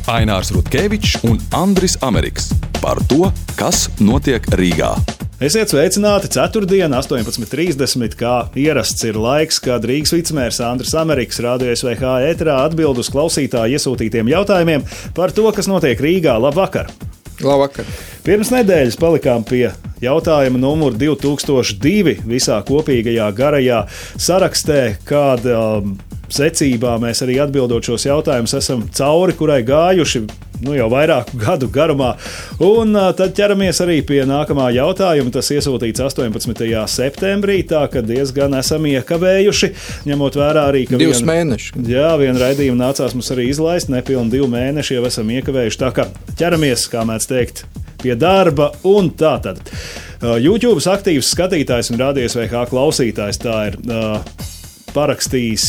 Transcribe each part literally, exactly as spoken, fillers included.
Ainārs Rutkevičs un Andris Ameriks par to, kas notiek Rīgā. Esiet sveicināti ceturtdien, astoņpadsmit trīsdesmit, kā ierasts ir laiks, kad Rīgas vicemērs Andris Ameriks Radio S V H ēterā atbild uz klausītāju iesūtītiem jautājumiem par to, kas notiek Rīgā. Labvakar! Labvakar! Pirms nedēļas palikām pie jautājuma numur divi tūkstoši divi visā kopīgajā garajā sarakstē, kāda um, secībā mēs arī atbildot šos jautājumus esam cauri, kurai gājuši nu, jau vairāku gadu garumā. Un uh, tad ķeramies arī pie nākamā jautājuma. Tas iesūtīts astoņpadsmitajā septembrī, tā ka diezgan esam iekavējuši, ņemot vērā arī, ka divus vien, mēneši. Jā, vienu raidījumu nācās mums arī izlaist, nepilni divi mēneši jau esam iekavējuši. Tā kā ķeramies, kā mēdz teikt, pie darba. Un tā tad uh, YouTube aktīvs skatītājs un Radio S V H klausītājs, tā ir uh, parakstījis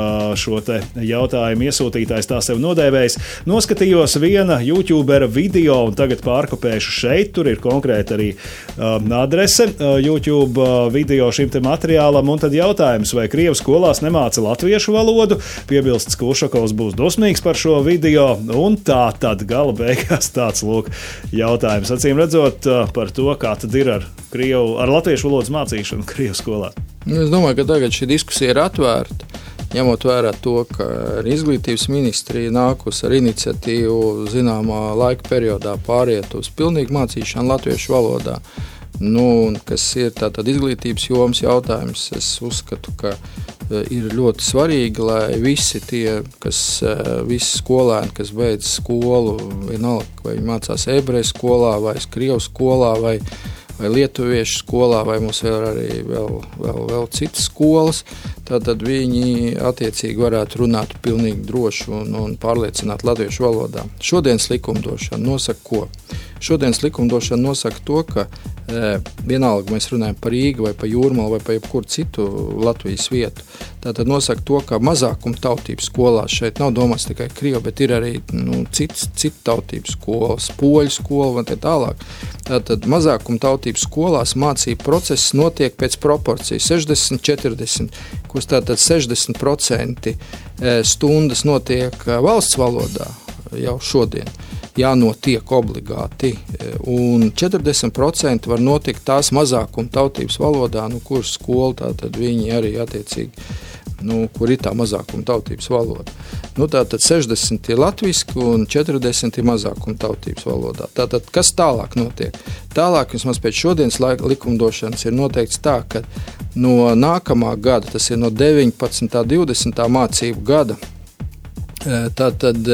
šo te jautājumu iesūtītājs, tā sev nodēvējis. Noskatījos viena YouTubera video un tagad pārkopēšu šeit. Tur ir konkrēti arī um, adrese uh, YouTube uh, video šim te materiālam. Un tad jautājums, vai Krievu skolās nemāca latviešu valodu? Piebilsts, ka Ušakovs būs dusmīgs par šo video. Un tā tad gala beigās tāds lūk jautājums. Acīm redzot uh, par to, kā tad ir ar, Krievu, ar latviešu valodas mācīšanu Krievu skolā. Es domāju, ka tagad šī diskusija ir atvērta, ņemot vērā to, ka izglītības ministrija nākus ar iniciatīvu zināmā laika periodā pāriet uz pilnīgu mācīšanu latviešu valodā. Nu, kas ir tātad izglītības jomas jautājums, es uzskatu, ka ir ļoti svarīgi, lai visi tie, kas, visi skolēni, kas beidz skolu, vienalga, vai mācās ebreju skolā, vai krievu skolā, vai vai lietuviešu skolā, vai mums vēl arī vēl, vēl, vēl citas skolas, tad viņi attiecīgi varētu runāt pilnīgi droši un, un pārliecināt latviešu valodā. Šodienas likumdošana nosaka ko? Šodienas likumdošana nosaka to, ka e, vienalga mēs runājam par Rīgu vai par Jūrmalu vai par jebkuru citu Latvijas vietu. Tātad nosaka to, ka mazākuma tautības skolās šeit nav domāts tikai Krievu, bet ir arī nu, citas citu tautības skolas, poļu skola un tā tālāk. Tātad mazākuma tautības skolās mācību process notiek pēc proporcijas sešdesmit četrdesmit, kurš tātad sešdesmit procenti stundas notiek valsts valodā jau šodien. Jānotiek obligāti, un četrdesmit procenti var notikt tās mazākuma tautības valodā, nu, kuras skola, tātad viņi arī attiecīgi, nu, kur ir tā mazākuma tautības valoda. Nu, tātad sešdesmit ir latviski un četrdesmit ir mazākuma tautības valodā. Tātad, kas tālāk notiek? Tālāk, vismaz pēc šodienas laika likumdošanas ir noteikts tā, ka no nākamā gada, tas ir no deviņpadsmitā divdesmitā mācību gada, tātad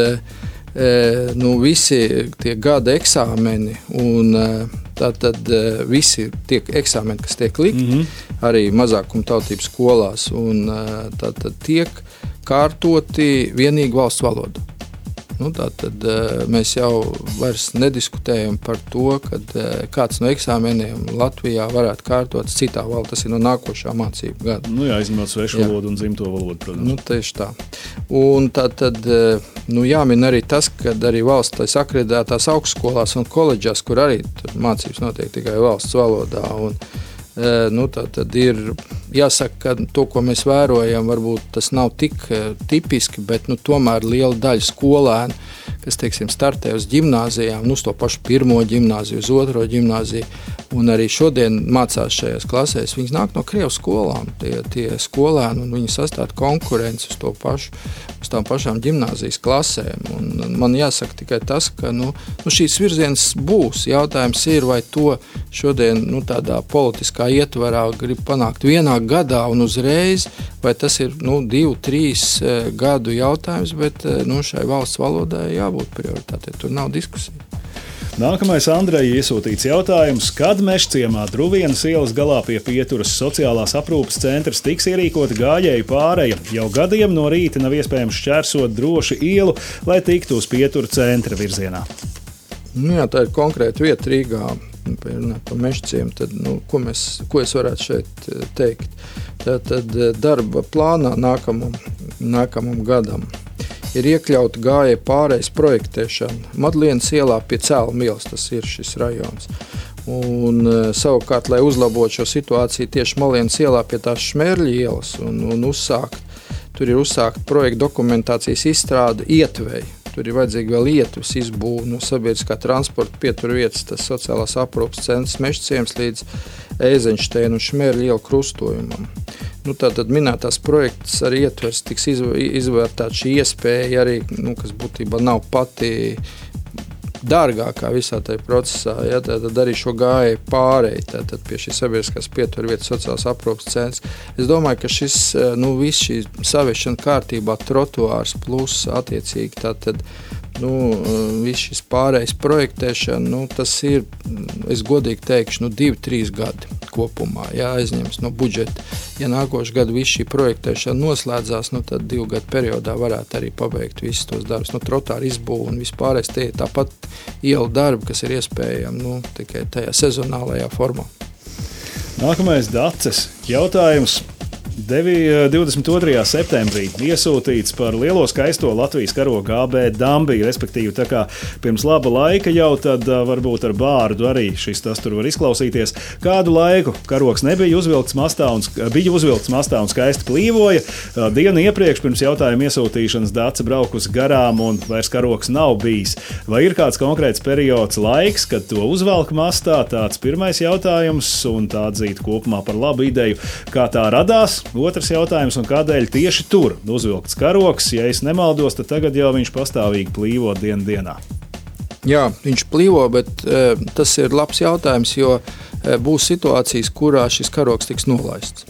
E, nu, visi tie gada eksāmeni un tātad visi tie eksāmeni, kas tiek likti, mm-hmm. arī mazākuma tautības skolās, un tātad tiek kārtoti vienīgi valsts valoda. Nu, tātad mēs jau vairs nediskutējam par to, kad kāds no eksāmeniem Latvijā varētu kārtot citā valodā. Tas ir no nākošā mācību gada. Nu jā, izņemot svešu valodu un dzimto valodu, protams. Nu, tieši tā. Un tātad, nu, jāmin arī tas, ka arī valsts akreditētās augstskolās un koledžās, kur arī mācības notiek tikai valsts valodā, un nu, tā tad ir jāsaka, ka to, ko mēs vērojam, varbūt tas nav tik tipiski, bet nu, tomēr liela daļa skolēnu, kas, teiksim, startē uz ģimnāzijām, nu, uz to pašu pirmo ģimnāziju, uz otro ģimnāziju, un arī šodien mācās šajās klasēs, viņas nāk no Krievu skolām, tie, tie skolēni, un viņi sastāv konkurenci uz to pašu, uz tām pašām ģimnāzijas klasēm, un man jāsaka tikai tas, ka, nu, nu šīs virziens būs, jautājums ir, vai to šodien, nu, tādā politiskā ietvarā grib panākt vienā gadā un uzreiz, vai tas ir, nu, divu, trīs e, gadu jautājums, bet, e, nu, šai valsts valodai jābūt prioritātei, tur nav diskusija. Nākamais Andreja iesūtīts jautājums, kad Mežciemā Druvienas ielas galā pie pieturas sociālās aprūpes centrs tiks ierīkota gājēju pāreja. Jau gadiem no rīta nav iespējams šķērsot droši ielu, lai tiktu uz pietura centra virzienā. Nu jā, tā ir konkrēta vieta Rīgā, par Mežciemu, tad, nu, ko, mēs, ko es varētu šeit teikt. Tātad darba plānā nākamam, nākamam gadam ir iekļauta gājēju pārejas projektēšana Madlienas ielā pie Cēluma ielas, tas ir šis rajons. Un savukārt, lai uzlabotu šo situāciju tieši Madlienas ielā pie tās Šmērļa ielas un, un uzsākt, tur ir uzsākt projekta dokumentācijas izstrāde Ietveja. tur ir vajadzīgi vēl ietves izbūve no sabiedriskā transporta pieturvietas, tas sociālās aprūpes centrs Mežciems līdz Eizenšteina un Šmēra iela krustojumam. Nu, tātad minētās projekts arī ietvers, tiks izvērtāt šī iespēja arī, nu, kas būtībā nav pati dārgākā visā tajā procesā, ja, tad arī šo gāju pārēju tātad pie šī sabiedriskās pieturvietas sociālās aprūpes centrs. Es domāju, ka šis, nu, viss šī saviešana kārtībā, trotuārs plus attiecīgi tātad, nu, viss šis pārējais projektēšana, nu, tas ir, es godīgi teikšu, nu, divi, trīs gadi kopumā, jā, aizņems no budžeta. Ja nākošu gadu viss šī projektēšana noslēdzās, nu, tad divu gadu periodā varētu arī pabeigt visus tos darbus, nu, trotuāru izbūvu un vispārējais tie tāpat ielu darbi, kas ir iespējami, nu, tikai tajā sezonālajā formā. Nākamais Daces jautājums. divdesmit otrajā septembrī iesūtīts par lielo skaisto Latvijas karoga A B Dambiju, respektīvi tā kā pirms laba laika jau tad varbūt ar bārdu arī šis tas tur var izklausīties. Kādu laiku karogs nebija uzvilkts mastā un, bija uzvilkts mastā un skaisti plīvoja. Dienu iepriekš pirms jautājuma iesūtīšanas Dace braukus garām un vairs karogs nav bijis. Vai ir kāds konkrēts periods laiks, kad to uzvelk mastā? Tāds pirmais jautājums un tā atzīt kopumā par labu ideju. Kā tā radās? Otrs jautājums, un kādēļ tieši tur uzvilkts karogs? Ja es nemaldos, tad tagad jau viņš pastāvīgi plīvo dienu dienā. Jā, viņš plīvo, bet e, tas ir labs jautājums, jo e, būs situācijas, kurā šis karogs tiks nolaists.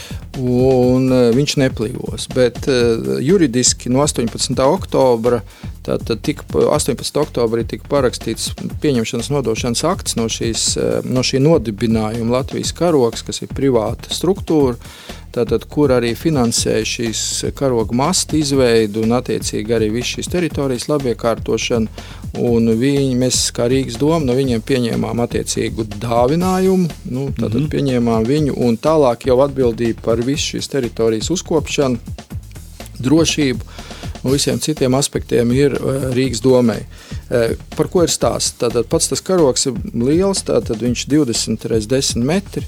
Un e, viņš neplīvos, bet e, juridiski no astoņpadsmitā oktobra, tātad tika, astoņpadsmitā oktobrī tika parakstīts pieņemšanas nodošanas akts no, šīs, no šī nodibinājuma Latvijas karogs, kas ir privāta struktūra, tātad, kur arī finansēja šīs karoga mastu izveidu un attiecīgi arī visu šīs teritorijas labiekārtošanu. Un viņi, mēs kā Rīgas doma no viņiem pieņēmām attiecīgu dāvinājumu, nu, tātad mm-hmm. pieņēmām viņu un tālāk jau atbildību par visu šīs teritorijas uzkopšanu, drošību un visiem citiem aspektiem ir Rīgas domai. Par ko ir stāsts? Tātad pats tas karogs ir liels, tātad viņš divdesmit reiz desmit metri,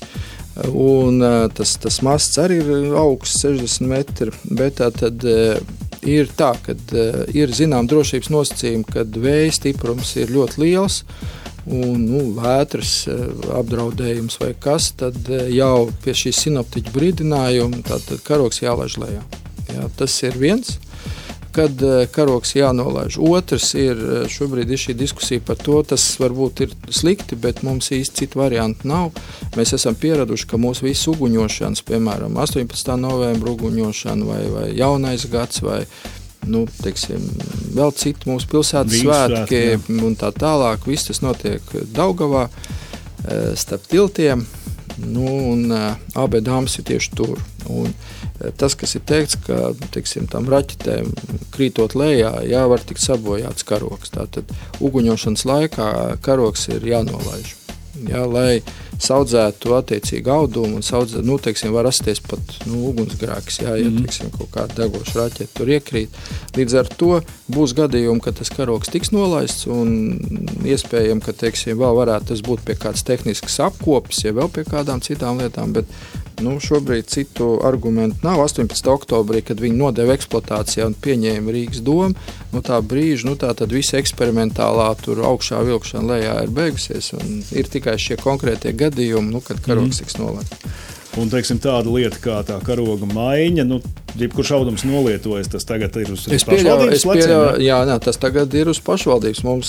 un tas, tas masts arī ir augsts sešdesmit metri, bet tā tad ir tā, ka ir zinām drošības nosacījumi, kad vēja stiprums ir ļoti liels un nu, vētras apdraudējums vai kas, tad jau pie šīs sinoptiķu brīdinājuma tātad karogs jālaiž lejā. Jā, tas ir viens. Kad karogs jānolaiž. Otrs ir, šobrīd ir šī diskusija par to, tas varbūt ir slikti, bet mums īsti citu variantu nav. Mēs esam pieraduši, ka mūsu visu uguņošanas, piemēram, astoņpadsmitā novembra uguņošana vai, vai jaunais gads vai, nu, teiksim, vēl citu mūsu pilsētas svētki un tā tālāk, viss tas notiek Daugavā starp tiltiem, nu, un A B Dambis ir tieši tur. Un tas, kas ir teikts, ka, teiksim, tam raķetēm krītot lejā, jā, var tikt sabojāts karogs. Tātad uguņošanas laikā karogs ir jānolaiž. Jā, lai saudzētu attiecīgi audumu un saudzētu, nu, teiksim, var rasties pat, nu, ugunsgrēks, jā, ja, teiksim, kaut kāda degoša raķeta tur iekrīt. Līdz ar to būs gadījumi, ka tas karogs tiks nolaists un iespējami, ka, teiksim, vēl varētu tas būt pie kāds tehnisks apkopes, ja vēl pie kādām citām lietām, bet nu, šobrīd citu argumentu nav. astoņpadsmitā oktobrī, kad viņi nodeva eksploatācijā un pieņēma Rīgas domu, no tā brīža, nu tā tad visa eksperimentālā tur augšā vilkšana lejā ir beigusies un ir tikai šie konkrētie gadījumi, nu, kad karogs tiks nolaists. Un, teiksim, tāda lieta kā tā karoga maiņa, nu, jebkurš audums nolietojas, tas tagad ir uz pašvaldības pleciem? Jā, jā, tas tagad ir uz pašvaldības. Mums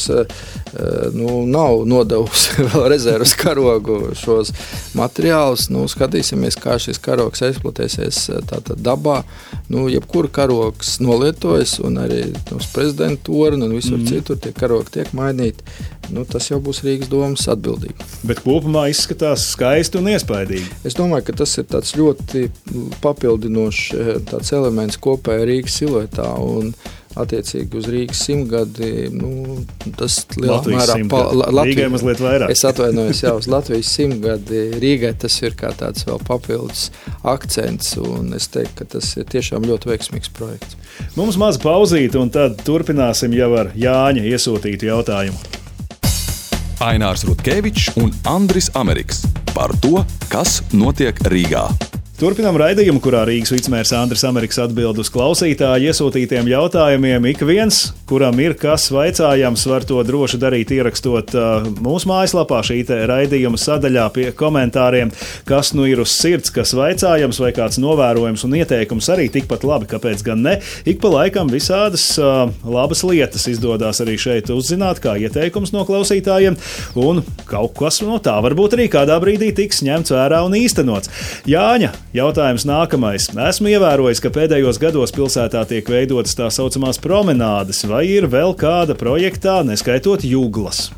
nu, nav nodevusi vēl rezervas karogu šos materiālus. Nu, skatīsimies, kā šis karogs eksploatēsies tātad dabā. Nu, jebkur karogs nolietojas un arī uz prezidentūru un visur mm. citur tie karogi tiek mainīti. Nu, tas jau būs Rīgas domas atbildība. Bet kopumā izskatās skaisti un iespaidīgi. Es domāju, ka tas ir tāds ļoti papildinošs tāds elements kopējā Rīgas siluetā un attiecīgi uz Rīgas simtgadi, nu, tas lielā mērā... Pa, la, Latvijas, Rīgai mazliet vairāk. Es atvainojos jau uz Latvijas simtgadi. Rīgai tas ir kā tāds vēl papildus akcents, un es teiktu, ka tas ir tiešām ļoti veiksmīgs projekts. Mums maza pauzīte, un tad turpināsim jau ar Jāņa iesūtītu jautājumu. Ainārs Rutkevičs un Andris Ameriks par to, kas notiek Rīgā. Turpinām raidījumu, kurā Rīgas vicemērs Andris Ameriks atbild uz klausītāju iesūtītiem jautājumiem. Ik viens, kuram ir kas vaicājams, var to droši darīt, ierakstot uh, mūsu mājaslapā šī te raidījuma sadaļā pie komentāriem, kas nu ir uz sirds, kas vaicājams vai kāds novērojums un ieteikums arī tikpat labi, kāpēc gan ne. Ik pa laikam visādas uh, labas lietas izdodas arī šeit uzzināt, kā ieteikums no klausītājiem, un kaut kas no tā varbūt arī kādā brīdī tiks ņemts vērā un īstenots. Jāņa, jautājums nākamais. Esmu ievērojis, ka pēdējos gados pilsētā tiek veidotas tā saucamās promenādes, vai ir vēl kāda projektā, neskaitot Juglas?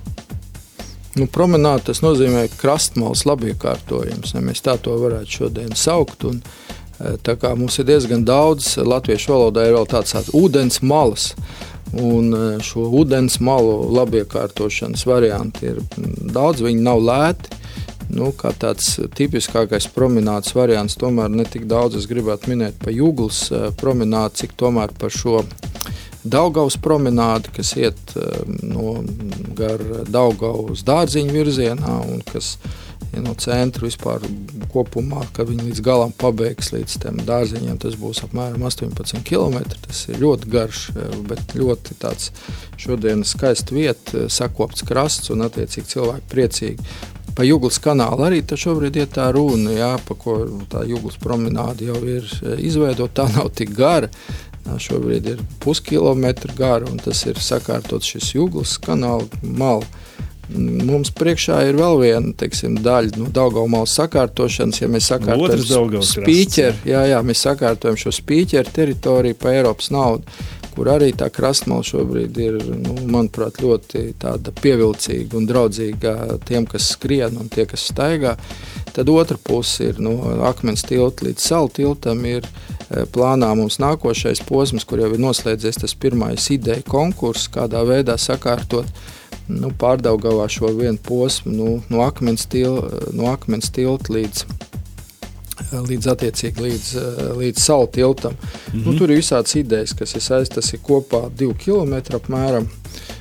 Nu, promenāde tas nozīmē krastmalas labiekārtojums, ja mēs tā to varētu šodien saukt. Un, tā kā mums ir diezgan daudz, latviešu valodā ir vēl tāds tāds ūdens malas. Un šo ūdens malu labiekārtošanas varianti ir daudz, viņi nav lēti. Nu, kā tāds tipiskākais promenādes variants, tomēr ne tik daudz es gribētu minēt par Juglas promenādi, cik tomēr par šo Daugavas promenādi, kas iet no gar Daugavas dārziņu virzienā un kas ja no centra vispār kopumā, kad viņi līdz galam pabeigs līdz tiem dārziņiem, tas būs apmēram astoņpadsmit kilometri. Tas ir ļoti garš, bet ļoti tāds šodien skaists vieta, sakopts krasts un attiecīgi cilvēki priecīgi. Pa Juglas kanālu arī tā šobrīd ir tā runa, jā, pa ko tā Juglas promenāde jau ir izveidota, tā nav tik gara. Tā šobrīd ir puskilometru gara un tas ir sakārtots šis Juglas kanāla mala. Mums priekšā ir vēl viena, teiksim, daļa no Daugavmalas sakārtošanas, ja mēs sakārtojam spīķeru, jā, jā, mēs sakārtojam šo spīķeru teritoriju pa Eiropas naudu, kur arī tā krastmala šobrīd ir, nu, manuprāt, ļoti tāda pievilcīga un draudzīga tiem, kas skrien un tie, kas staigā. Tad otra puse ir no Akmens tilta līdz Salu tiltam ir plānā mums nākošais posms, kur jau ir noslēdzies tas pirmais ideja konkurss, kādā veidā sakārtot nu, Pārdaugavā šo vienu posmu nu, no Akmens tilta, no Akmens tilta līdz līdz attiecīgi līdz, līdz Salu tiltam. Mm-hmm. Nu, tur ir visādas idejas, kas ir saistas, tas ir kopā divi kilometri apmēram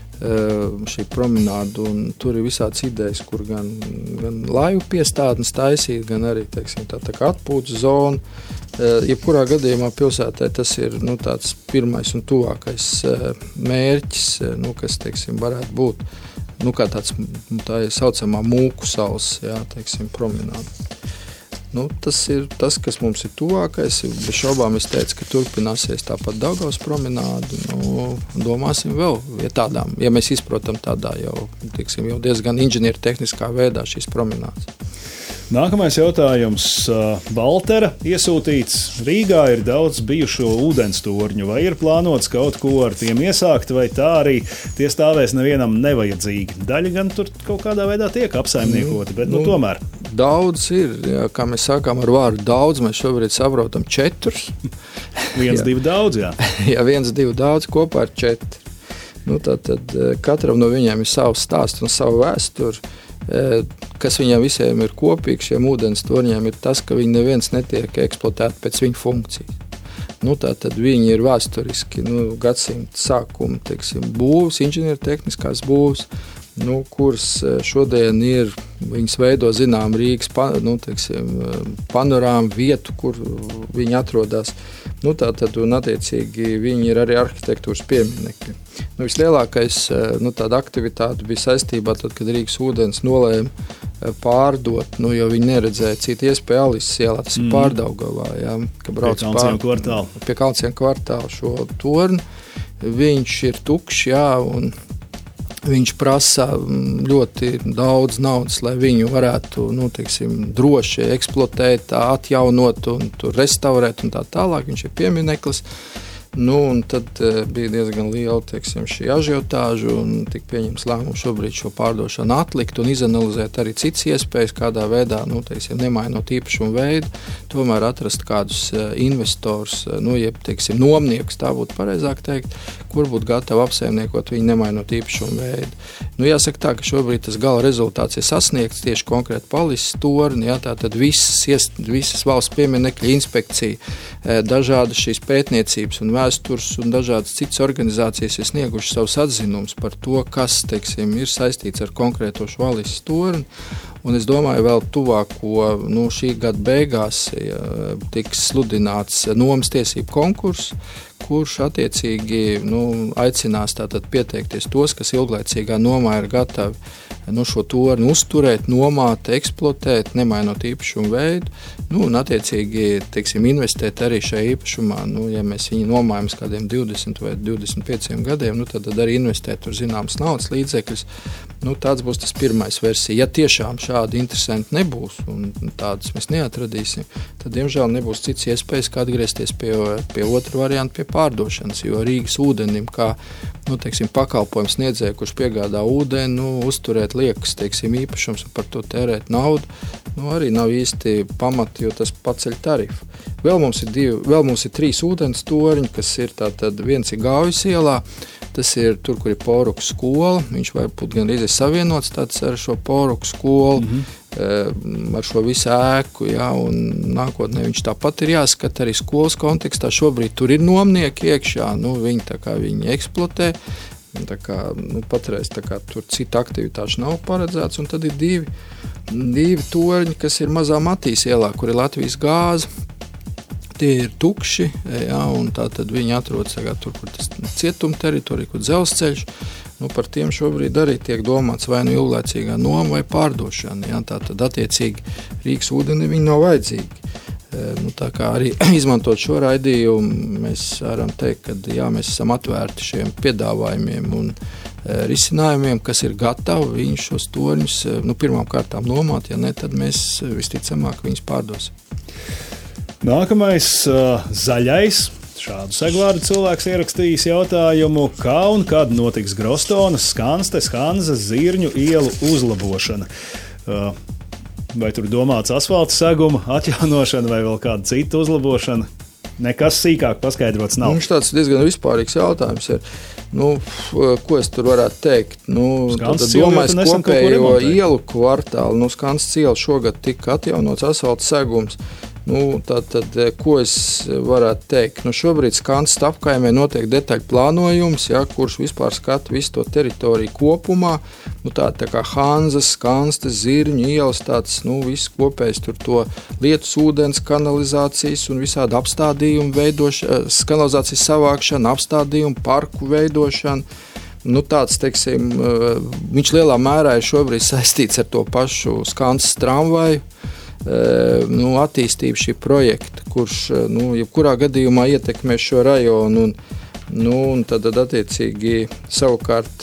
šī promenāda, un tur ir visādas idejas, kur gan, gan laivu piestādnes taisīt, gan arī, teiksim, tā, tā kā atpūtas zona. Jebkurā gadījumā pilsētē tas ir nu, tāds pirmais un tuvākais mērķis, nu, kas, teiksim, varētu būt nu, kā tāds, tā ir saucamā mūku salas, jā, teiksim, promenāda. Nu, tas ir tas, kas mums ir tuvākais. Bez šaubām es teicu, ka turpināsies tāpat Daugavas promenāde. Nu, domāsim vēl, ja tādām, ja mēs izprotam tādā jau, tiksim, jau diezgan inženieru tehniskā veidā šīs promenādes. Nākamais jautājums. Valtera iesūtīts. Rīgā ir daudz bijušo ūdenstorņu. Vai ir plānots kaut ko ar tiem iesākt, vai tā arī tie stāvēs nevienam nevajadzīgi? Daļa gan tur kaut kādā veidā tiek apsaimniekoti, bet nu, nu tomēr. Daudz ir, jā, kā mēs sākām ar vārdu daudz, mēs šobrīd saprotam četrus. viens, divi daudz, jā. jā, viens, divi daudz, kopā ar četri. Nu, tad, tad katram no viņiem ir savs stāsts un savu vēsturi. Kas viņiem visiem ir kopīgs, šiem ūdens torņiem, ir tas, ka viņi neviens netiek eksploatēti pēc viņu funkcijas. Nu, tā tad viņi ir vēsturiski nu, gadsimta sākuma, teiksim, būvs, inženieru tehniskās būvs, nu, kuras šodien ir, viņas veido zinām Rīgas nu, teiksim, panorāmu vietu, kur viņi atrodas. Nu, tā tad, un attiecīgi, viņi ir arī arhitektūras pieminekļi. Nu, vislielākais nu, tāda aktivitāte bija saistībā, tad, kad Rīgas ūdens nolēma pārdot, nu, jo viņi neredzēja citu iespēju Alises ielā, tas ir mm. Pārdaugavā, jā, ka brauc pie Kalnciem kvartāla. Pie Kalnciem kvartāla šo torni. Viņš ir tukšs, jā, un viņš prasa ļoti daudz naudas, lai viņu varētu, nu, teiksim, droši eksploatēt, atjaunot un tur restaurēt un tā tālāk. Viņš ir piemineklis. Nu, un tad uh, bija diezgan liela, teiksim, šī ažiotāža un tika pieņems lēmums šobrīd šo pārdošanu atlikt un izanalizēt arī citas iespējas, kādā veidā, nu, teiksim, nemainot īpašumu veidu, tomēr atrast kādus uh, investors, uh, nu, jeb, teiksim, nomniekus, tā būtu pareizāk teikt, kur būtu gatavi apsaimniekot viņu nemainot īpašumu veidu. Nu, jāsaka tā, ka šobrīd tas gala rezultāts ir sasniegts tieši konkrēti Alises torni, jā, tātad visas, visas valsts pieminekļa inspekcija, dažādas šīs pētniecības un vēstures un dažādas citas organizācijas ir snieguši savus atzinumus par to, kas, teiksim, ir saistīts ar konkrēto Švalisas torni. Un es domāju, vēl tuvāko nu, šī gada beigās ja, tiks sludināts nomas tiesību konkurss, kurš attiecīgi nu, aicinās tātad pieteikties tos, kas ilglaicīgā nomā ir gatavi nu, šo torni uzturēt, nomāt, eksploatēt, nemainot īpašumu veidu, nu, un attiecīgi, teiksim, investēt arī šajā īpašumā. Nu, ja mēs viņu nomājam kādiem divdesmit vai divdesmit pieciem gadiem, nu, tad, tad arī investēt tur zināmas naudas līdzekļus. Nu, tāds būs tas pirmais versija. Ja tiešām šādi interesanti nebūs, un tādas mēs neatradīsim, tad, diemžēl, nebūs cits iespējas, kā atgriezties pie, pie otra varianta, pie pārdošanas, jo Rīgas ūdenim, kā nu, teiksim, pakalpojums sniedzēja, kurš piegādā ūdeni, nu, uzturēt liekas, teiksim, īpašums un par to tērēt naudu, nu, arī nav īsti pamati, jo tas paceļ tarifu. Vēl mums ir, divi, vēl mums ir trīs ūdens torņi, kas ir tātad viens ir Gaujas ielā, tas ir tur, kur ir Poruku skola, viņš varbūt gan ir savienots tāds ar šo Poruku skolu, mm-hmm. ar šo visu ēku, jā, un nākotnē viņš tāpat ir jāskata arī skolas kontekstā. Šobrīd tur ir nomnieki iekšā, nu, viņi tā kā viņi eksploatē, tā kā, nu, patreiz tā kā tur cita aktivitāša nav paredzēts, un tad ir divi, divi torņi, kas ir mazā Matīs ielā, kur ir Latvijas gāze. Tie ir tukši, jā, un tā tad viņi atrodas tur, kur tas cietuma teritorija, kur dzelzceļš. Nu, par tiem šobrīd arī tiek domāts vai nu ilglaicīgā noma vai pārdošana. Jā, tā tad attiecīgi Rīgas ūdeni viņi nav vajadzīgi. Nu, tā kā arī izmantot šo raidījumu, mēs varam teikt, ka jā, mēs esam atvērti šiem piedāvājumiem un e, risinājumiem, kas ir gatavi viņus šos torņus, nu, pirmām kārtām nomāt, ja ne, tad mēs visticamāk viņus pārdosim. Nākamais uh, zaļais. Šādu segvārdu cilvēks ierakstījis jautājumu, kā un kad notiks Grostonas, Skanstes, Hanzas, Zirņu ielu uzlabošana. Uh, vai tur domāts asfalta seguma atjaunošana vai vēl kāda cita uzlabošana? Nekas sīkāk paskaidrots nav. Viņš tāds diezgan vispārīgs jautājums ir. Nu, ko es tur varētu teikt? Nu, tad domāju, kopējo ielu kvartālu, nu, Skanstes iela šogad tika atjaunots asfalta segums. Nu, tātad, ko es varētu teikt? Nu, šobrīd Skanstes apkaimē notiek detaļu plānojums, ja, kurš vispār skata visu to teritoriju kopumā. Nu, tā, tā kā Hanzas, Skanstes, Zirņu ielas, tāds, nu, viss kopējs tur to lietus ūdens, kanalizācijas un visādi apstādījumu veidošana, kanalizācijas savākšana, apstādījumu, parku veidošana. Nu, tāds, teiksim, viņš lielā mērā ir šobrīd saistīts ar to pašu Skanstes tramvaju. Nu, attīstību šī projekta, kurš, nu, jebkurā gadījumā ietekmē šo rajonu, un, nu, un tad attiecīgi savukārt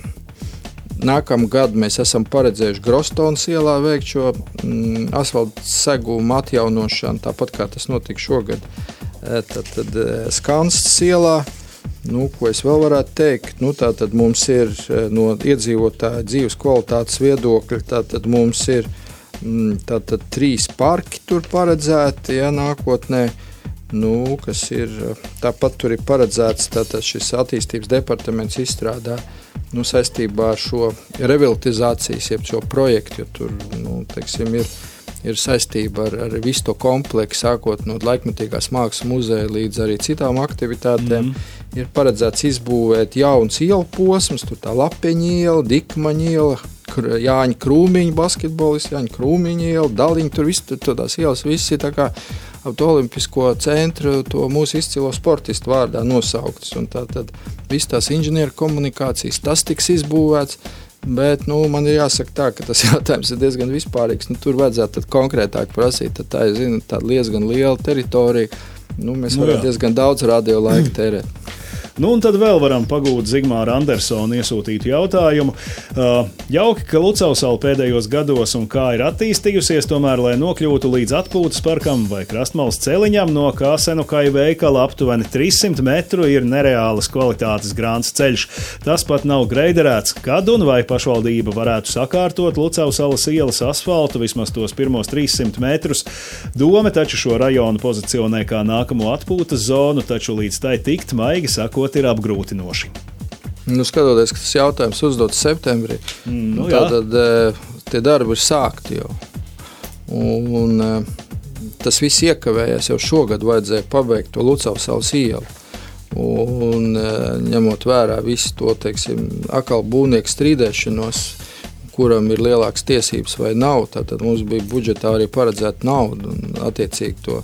nākamgad mēs esam paredzējuši Grostonas ielā veikt šo mm, asfalta segumu atjaunošanu, tāpat kā tas notika šogad. Tad, tad Skanstes ielā, nu, ko es vēl varētu teikt, nu, tātad mums ir no iedzīvotāju dzīves kvalitātes viedokļa, tātad mums ir Tātad trīs parki tur paredzēti, ja, nākotnē, nu, kas ir, tāpat tur ir paredzēts, tātad šis attīstības departaments izstrādā, nu, saistībā ar šo revitalizācijas, jeb šo projektu, jo tur, nu, teiksim, ir, ir saistība ar, ar visu to kompleksu, sākot no laikmetīgās mākslas muzeja līdz arī citām aktivitātēm. Mm-hmm. Ir paredzēts izbūvēt jauns ielu posms, tur tā Lapeņa iela, Dikmaņa iela, Jāņa Krūmiņa, basketbolists, Jāņa Krūmiņa iela, Daliņa, tur viss, tur tās ielas, viss ir tā kā ap to olimpisko centru, to mūsu izcilo sportistu vārdā nosauktas, un tā tad viss tās inženieru komunikācijas, tas tiks izbūvēts, bet, nu, man ir jāsaka tā, ka tas jautājums ir diezgan vispārīgs, nu, tur vajadzētu tad konkrētāk prasīt, tad tā ir, zinu, tāda diezgan liela teritorija, nu, mēs varam nu, diezgan daudz radio laika tērēt. Nu, un tad vēl varam pagūt Zigmāra Andersona iesūtītu jautājumu. Uh, jauki, ka Lucavsala pēdējos gados un kā ir attīstījusies, tomēr, lai nokļūtu līdz atpūtas parkam vai krastmalas celiņam, no kā Senukai veikala aptuveni trīssimt metru ir nereālas kvalitātes grāns ceļš. Tas pat nav greiderēts. Kad un vai pašvaldība varētu sakārtot Lucavsalas ielas asfaltu vismaz tos pirmos trīssimt metrus? Dome taču šo rajonu pozicionē kā nākamo atpūtas zonu, taču līdz tai tikt, maigi sakot, ir apgrūtinoši. Nu, skatoties, ka tas jautājums uzdots septembrī, mm, nu, tātad tie darbi ir sākti jau. Un, un tas viss iekavējās jau šogad, vajadzēja pabeigt to Lucavsalas ielu. Un ņemot vērā visu to, teiksim, atkal būvnieku strīdēšanos, kuram ir lielākas tiesības vai nav, tad mums bija budžetā arī paredzēta nauda un attiecīgi to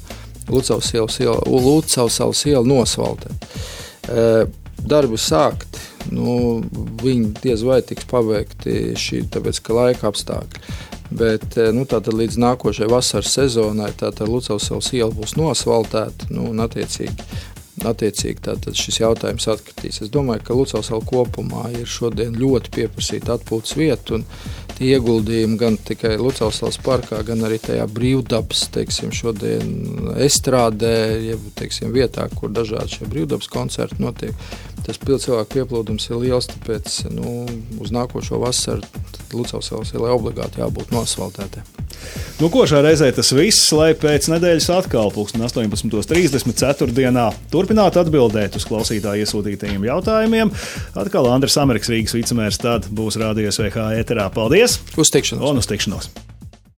Lucavas ielu nosvaltēt. Darbu sākt, nu, viņi diez vai tiks pabeigti šī, tāpēc, ka laika apstākļi. Bet nu, tātad līdz nākošajai vasaras sezonai tātad Lucavas iela būs nosvaltēta, nu, un attiecīgi, attiecīgi tātad šis jautājums atkritīs. Es domāju, ka Lucavas iela kopumā ir šodien ļoti pieprasīta atpūtas vieta, un tie ieguldījumi gan tikai Lucavas ielas parkā, gan arī tajā brīvdabas, teiksim, šodien estrādē, jeb, teiksim, vietā, kur dažādi šie brīvdabas koncerti notiek. Tas cilvēku pieplūdums ir liels, tāpēc nu, uz nākošo vasaru Lucavas ielas ielai obligāti jābūt nosvaltētē. Nu, ko šā reizē tas viss, lai pēc nedēļas atkal pulksten astoņpadsmit trīsdesmit ceturtdienā turpinātu atbildēt uz klausītāju iesūtītajiem jautājumiem. Atkal Andris Amerikas, Rīgas vicemērs, tad būs Radio S V H ēterā. Paldies! Uz tikšanos! Un uz tikšanos!